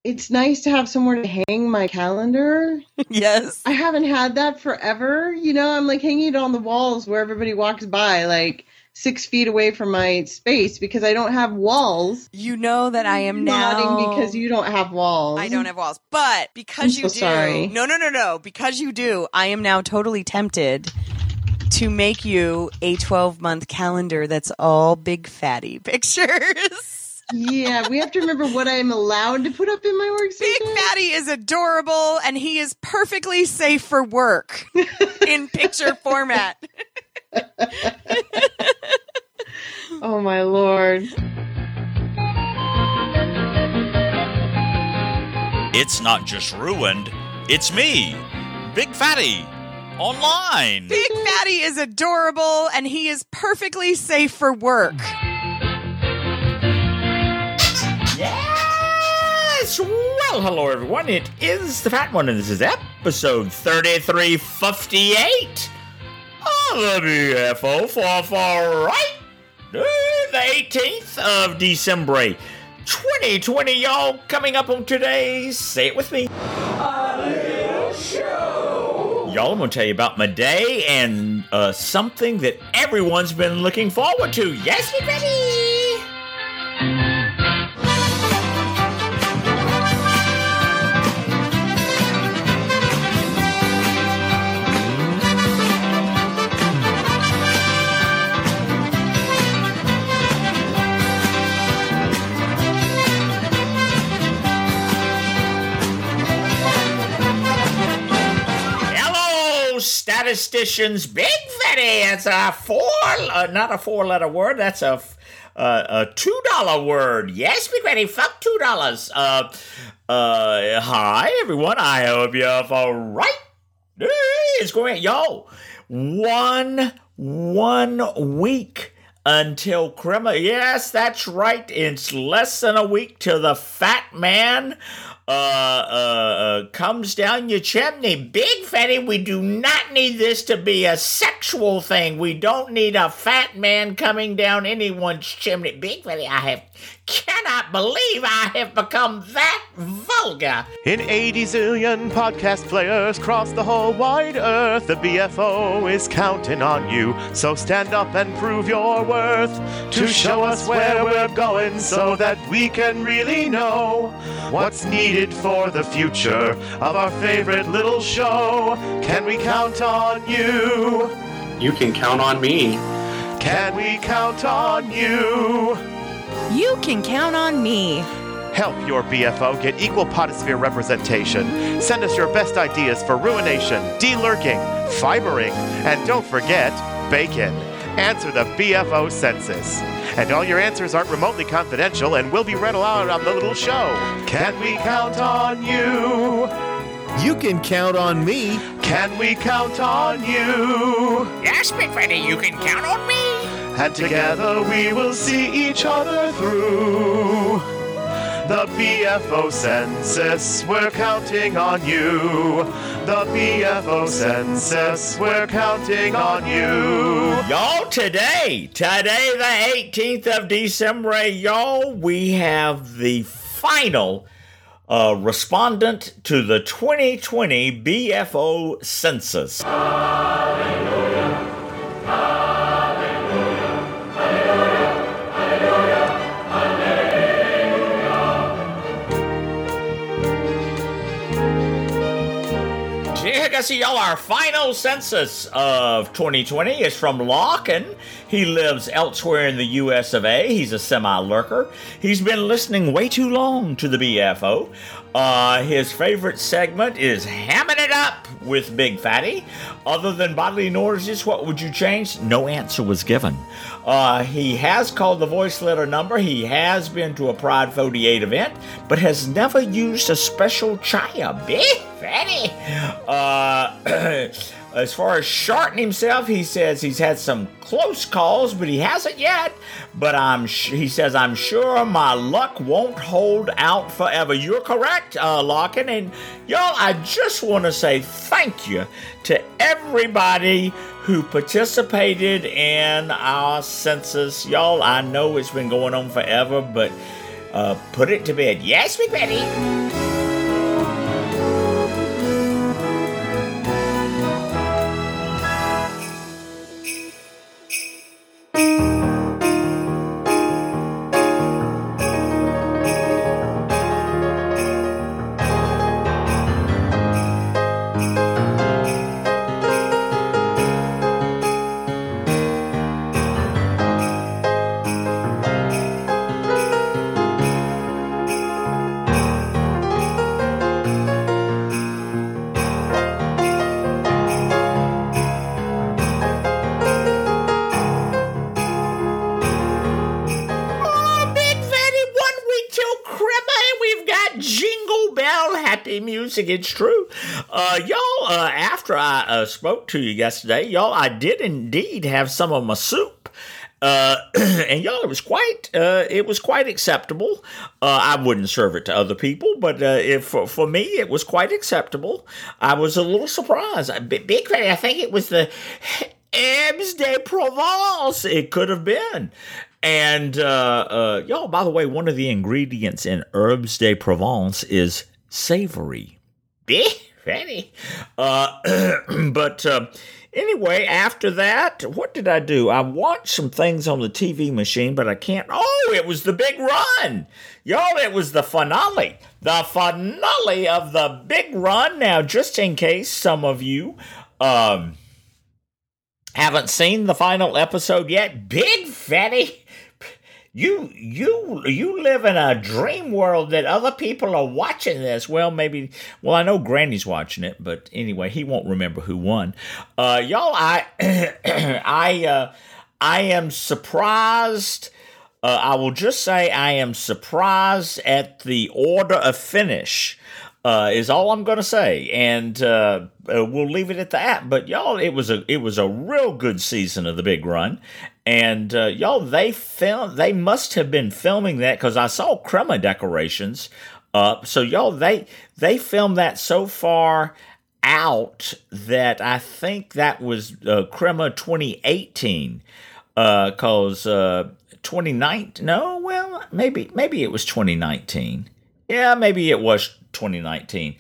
it's nice to have somewhere to hang my calendar. Yes. I haven't had that forever. I'm like hanging it on the walls where everybody walks by, like 6 feet away from my space because I don't have walls. You know that I am now. Nodding because you don't have walls. I don't have walls. But because you do. Sorry. No. Because you do, I am now totally tempted to make you a 12-month calendar that's all big fatty pictures. Yeah, we have to remember what I'm allowed to put up in my workstation. Big Fatty is adorable, and he is perfectly safe for work in picture format. Oh, my Lord. It's not just ruined, it's me, Big Fatty, online. Big Fatty is adorable, and he is perfectly safe for work. Yes! Well, hello everyone. It is the Fat One, and this is episode 3358 of the BFO for right, the 18th of December, 2020, y'all. Coming up on today's, say it with me, a little show. Y'all, I'm going to tell you about my day and something that everyone's been looking forward to. Yes, you ready? Statisticians, Big Fatty. It's a not a 4-letter word. That's a $2 word. Yes, Big Fatty. Fuck $2. Hi everyone. I hope you're all right. It's going, yo. One week until Christmas. Yes, that's right. It's less than a week till the fat man comes down your chimney. Big Fatty, we do not need this to be a sexual thing. We don't need a fat man coming down anyone's chimney. Big Fatty, cannot believe I have become that vulgar. In 80 zillion podcast players across the whole wide earth, the BFO is counting on you. So stand up and prove your worth to show us where we're going so that we can really know what's needed for the future of our favorite little show. Can we count on you? You can count on me. Can we count on you? You can count on me. Help your BFO get equal potosphere representation. Send us your best ideas for ruination, de-lurking, fibering, and don't forget, bacon. Answer the BFO census. And all your answers aren't remotely confidential and will be read aloud on the little show. Can we count on you? You can count on me. Can we count on you? Yes, Big Fatty, you can count on me. And together we will see each other through. The BFO census, we're counting on you. The BFO census, we're counting on you. Y'all, today the 18th of December, y'all, we have the final respondent to the 2020 BFO census. Hallelujah. See, y'all, our final census of 2020 is from Larkin. He lives elsewhere in the US of A. He's a semi-lurker. He's been listening way too long to the BFO. His favorite segment is Hamming It Up with Big Fatty. Other than bodily noises, what would you change? No answer was given. He has called the voice letter number. He has been to a Pride 48 event, but has never used a special chaya. Big Fatty. As far as shorting himself, he says he's had some close calls, but he hasn't yet. But he says, I'm sure my luck won't hold out forever. You're correct, Larkin. And y'all, I just want to say thank you to everybody who participated in our census. Y'all, I know it's been going on forever, but put it to bed. Yes, Big Betty. happy music. It's true. Y'all, after I spoke to you yesterday, y'all, I did indeed have some of my soup. And y'all, it was quite acceptable. I wouldn't serve it to other people, but for me, it was quite acceptable. I was a little surprised. Big fan. I think it was the Herbes de Provence. It could have been. And y'all, by the way, one of the ingredients in Herbes de Provence is savory. Ready? But anyway, after that, what did I do? I watched some things on the TV machine, but I can't. Oh, it was The Big Run. Y'all, it was the finale. The finale of The Big Run. Now, just in case some of you haven't seen the final episode yet, Big Fatty, you live in a dream world that other people are watching this. Well, I know Granny's watching it, but anyway, he won't remember who won. Y'all, I am surprised. I will just say I am surprised at the order of finish. Is all I'm going to say, and we'll leave it at that. But y'all, it was a real good season of The Big Run, and y'all, they must have been filming that because I saw crema decorations up. So y'all, they filmed that so far out that I think that was crema 2018, because 2019. No, well, maybe it was 2019. Yeah, maybe it was 2019,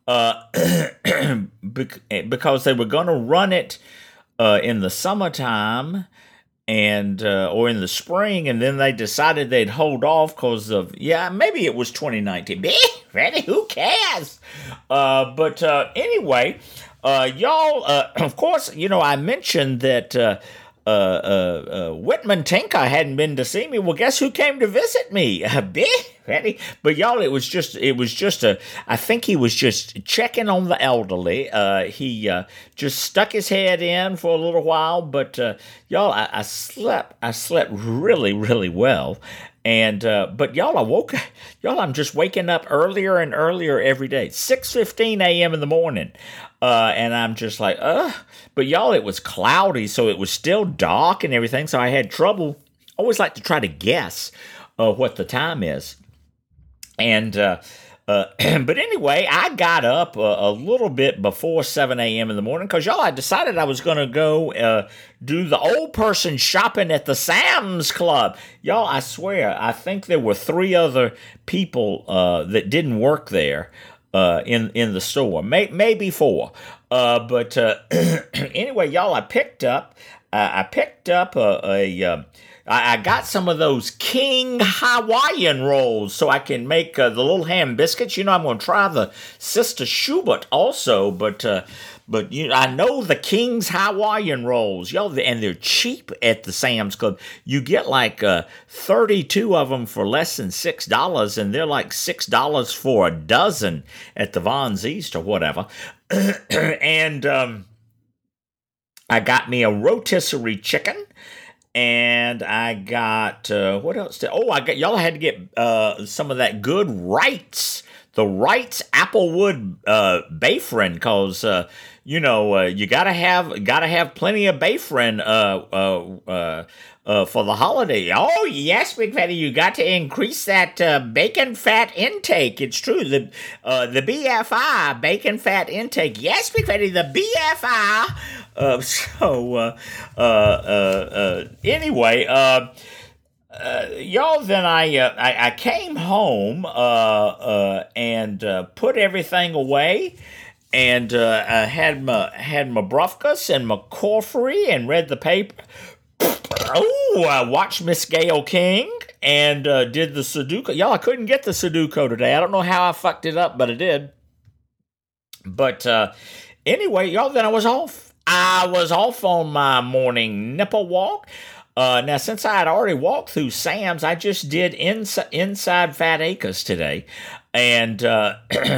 because they were going to run it in the summertime and or in the spring, and then they decided they'd hold off because of maybe it was 2019. Ready? Who cares? But anyway, y'all, of course, I mentioned that. Whitman Tinka hadn't been to see me. Well, guess who came to visit me? Ready? But y'all, it was just I think he was just checking on the elderly. He just stuck his head in for a little while, but y'all, I slept really, really well. And but y'all, I'm just waking up earlier and earlier every day, 6:15 a.m. in the morning. And I'm just like, but y'all, it was cloudy, so it was still dark and everything, so I had trouble. I always like to try to guess what the time is. And but anyway, I got up a little bit before 7 a.m. in the morning because, y'all, I decided I was going to go do the old person shopping at the Sam's Club. Y'all, I swear, I think there were 3 other people that didn't work there. In the store, maybe 4, but anyway, y'all, I picked up I got some of those King Hawaiian rolls so I can make the little ham biscuits. I'm going to try the Sister Schubert also, but I know the King's Hawaiian rolls, y'all, and they're cheap at the Sam's Club. You get like 32 of them for less than $6, and they're like $6 for a dozen at the Vons East or whatever. And I got me a rotisserie chicken. And I got, what else? Y'all had to get some of that good Wrights, the Wrights Applewood Bayfriend, because, you gotta have plenty of Bayfriend for the holiday. Oh, yes, Big Fatty, you got to increase that bacon fat intake. It's true. The BFI, bacon fat intake. Yes, Big Fatty, the BFI. Anyway, y'all, then I came home and put everything away, and I had my brufkas and my coffee and read the paper. Oh, I watched Miss Gayle King and did the Sudoku. Y'all, I couldn't get the Sudoku today. I don't know how I fucked it up, but I did. But anyway, y'all, then I was off. On my morning nipple walk. Now, since I had already walked through Sam's, I just did inside Fat Acres today, and I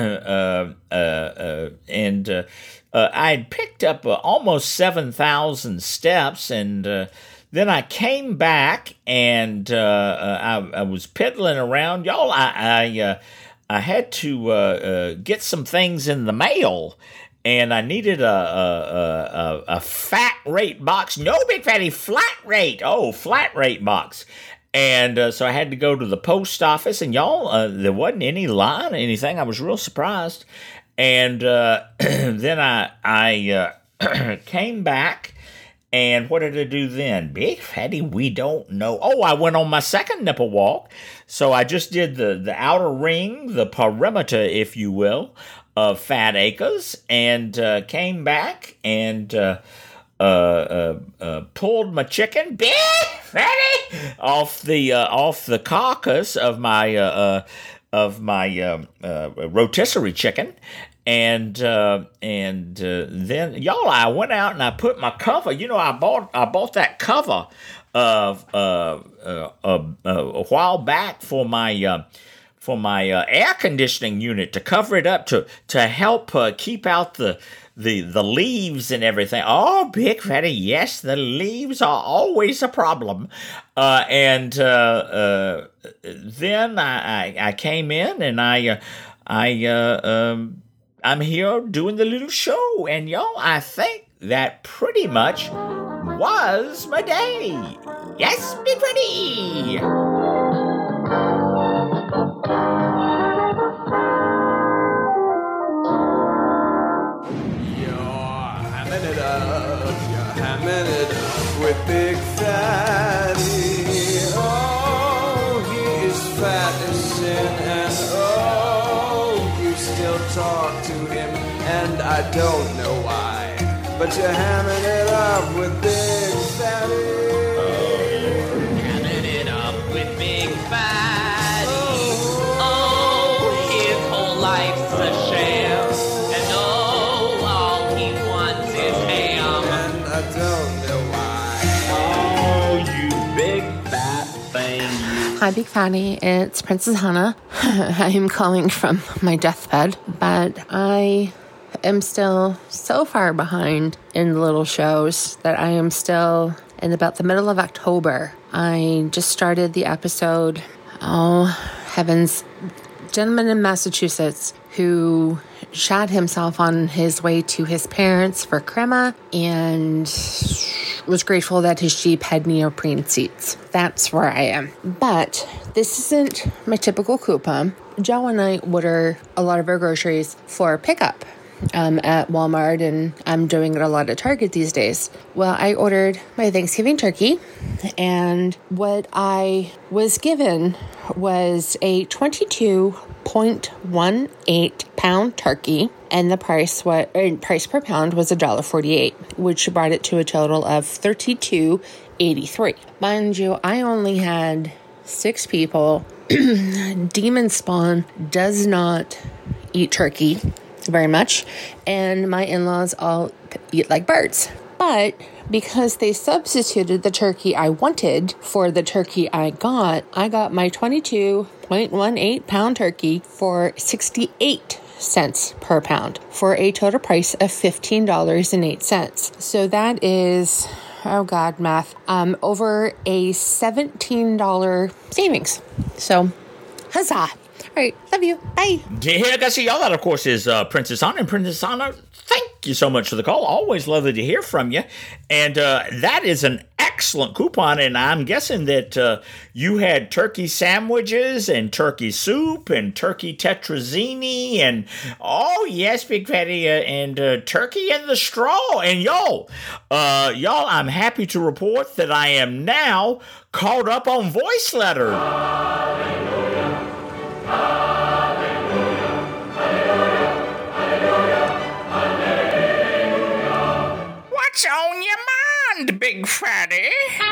had picked up almost 7,000 steps, and then I came back and I was piddling around, y'all. I had to get some things in the mail, and I needed a fat rate box. No, Big Fatty, flat rate. Oh, flat rate box. And so I had to go to the post office, and y'all, there wasn't any line or anything. I was real surprised. And then I came back, and what did I do then? Big Fatty, we don't know. Oh, I went on my second nipple walk. So I just did the outer ring, the perimeter, if you will, of Fat Acres, and came back and pulled my chicken, Big Fatty, off the carcass of my rotisserie chicken, and then y'all, I went out and I put my cover. You know, I bought that cover of a while back for my air conditioning unit, to cover it up, to help keep out the leaves and everything. Oh, Big Fatty, yes, the leaves are always a problem. And then I came in, and I'm here doing the little show, and y'all, I think that pretty much was my day. Yes, Big Fatty. Hamming it up with Big Fatty. Oh, he is fat as sin, and oh, you still talk to him, and I don't know why, but you're hamming it up with Big Fatty. Hamming it up with Big Fatty. Oh, his whole life's a sham, and oh, all he wants is ham. I don't know why. Oh, you big fat thing. Hi, Big Fatty. It's Princess Hannah. I am calling from my deathbed, but I am still so far behind in the little shows that I am still in about the middle of October. I just started the episode. Oh, heavens. Gentleman in Massachusetts who shot himself on his way to his parents for crema and was grateful that his Jeep had neoprene seats. That's where I am. But this isn't my typical coupon. Joe and I order a lot of our groceries for pickup at Walmart, and I'm doing it a lot at Target these days. Well, I ordered my Thanksgiving turkey, and what I was given was a 22.18 pound turkey, and the price per pound was $1.48, which brought it to a total of $32.83. Mind you, I only had 6 people. Demon Spawn does not eat turkey very much, and my in-laws all eat like birds. But because they substituted the turkey I wanted for the turkey I got my 22.18 pound turkey for 68 cents per pound for a total price of $15.08. So that is, oh God, math, over a $17 savings. So, huzzah. All right, love you. Bye. Yeah, guys, y'all, that, of course, is Princess Anna. And Princess Anna, thank you so much for the call. Always lovely to hear from you. And that is an excellent coupon, and I'm guessing that you had turkey sandwiches and turkey soup and turkey tetrazzini and, oh, yes, Big Fatty, and turkey in the straw. And y'all, I'm happy to report that I am now caught up on voice letter. What's on your mind, Big Fatty?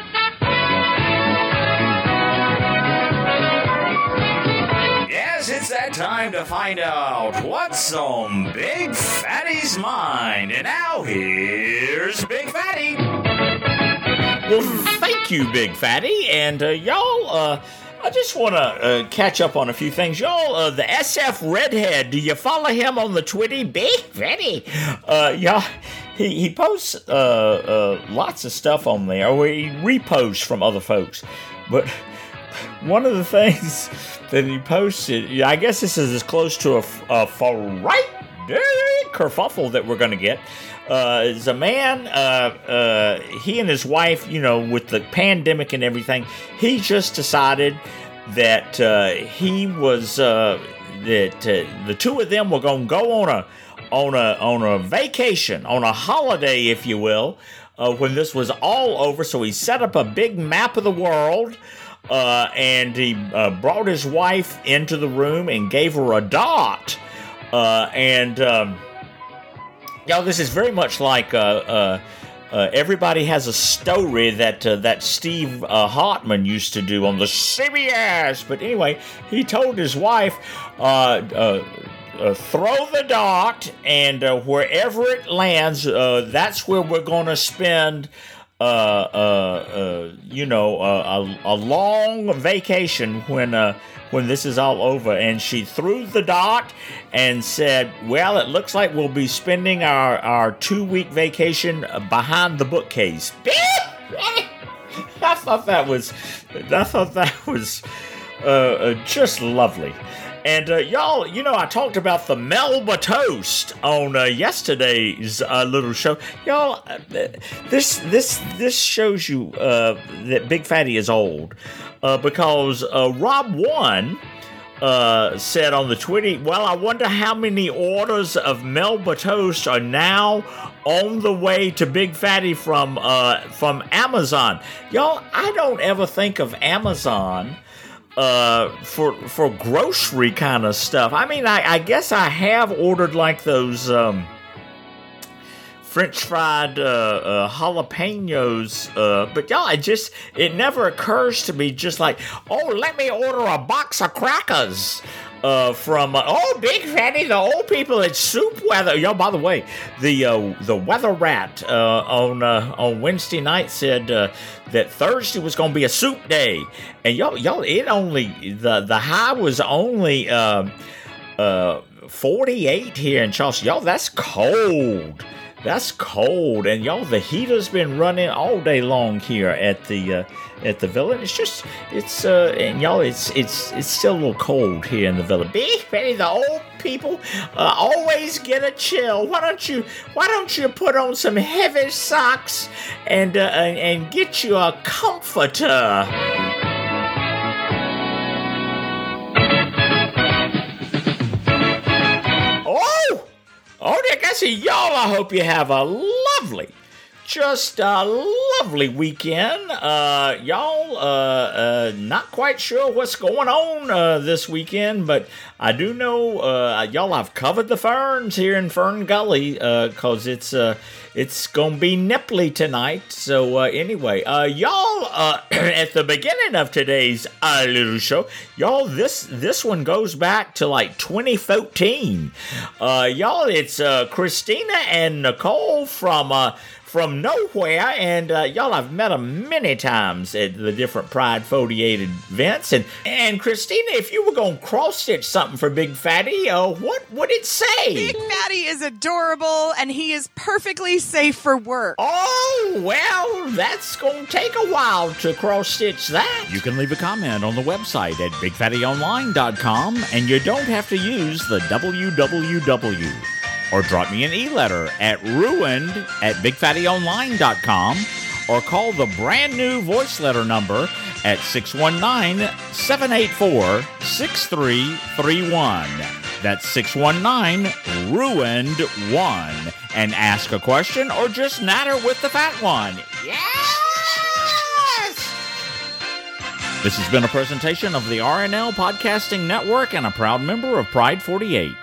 Yes, it's that time to find out what's on Big Fatty's mind. And now here's Big Fatty. Well, thank you, Big Fatty. And y'all, I just want to catch up on a few things. Y'all, the SF Redhead, do you follow him on the Twitty? Big Fatty. Y'all, he posts lots of stuff on there, or he reposts from other folks. But one of the things that he posted, I guess this is as close to a Friday kerfuffle that we're going to get, is a man, he and his wife, with the pandemic and everything, he just decided that he was, that the two of them were going to go on a vacation, on a holiday, if you will, when this was all over. So he set up a big map of the world, and he brought his wife into the room and gave her a dot. This is very much like Everybody Has a Story that Steve Hartman used to do on the CBS. But anyway, he told his wife, throw the dot, and wherever it lands, that's where we're going to spend a long vacation when this is all over. And she threw the dot and said, well, it looks like we'll be spending our 2-week vacation behind the bookcase. I thought that was just lovely. And y'all, I talked about the Melba toast on yesterday's little show. Y'all, this shows you that Big Fatty is old, because Rob One said on the Twitter, well, I wonder how many orders of Melba toast are now on the way to Big Fatty from Amazon. Y'all, I don't ever think of Amazon for grocery kind of stuff. I mean, I guess I have ordered like those French fried jalapenos, but y'all, it never occurs to me just like, oh, let me order a box of crackers from Big Fatty, the old people at Soup Weather. Y'all, by the way, the Weather Rat on Wednesday night said that Thursday was going to be a soup day, and y'all, it only the high was only 48 here in Charleston. Y'all, that's cold. That's cold, and y'all, the heater's been running all day long here at the villa. It's still a little cold here in the villa. Big Fatty, the old people always get a chill. Why don't you put on some heavy socks and get you a comforter? Oh, Nick, I see y'all. I hope you have a lovely weekend. Y'all, not quite sure what's going on this weekend, but I do know y'all, I've covered the ferns here in Fern Gully, because it's gonna be nipply tonight. So anyway, y'all, at the beginning of today's little show, y'all, this one goes back to like 2014. Y'all, it's Christina and Nicole from nowhere, and y'all, I've met them many times at the different Pride 48 events, and Christina, if you were going to cross-stitch something for Big Fatty, what would it say? Big Fatty is adorable, and he is perfectly safe for work. Oh, well, that's going to take a while to cross-stitch that. You can leave a comment on the website at BigFattyOnline.com, and you don't have to use the www. Or drop me an e-letter at ruined@BigFattyOnline.com, or call the brand new voice letter number at 619-784-6331. That's 619-RUINED1, and ask a question or just natter with the fat one. Yes! This has been a presentation of the RNL Podcasting Network and a proud member of Pride 48.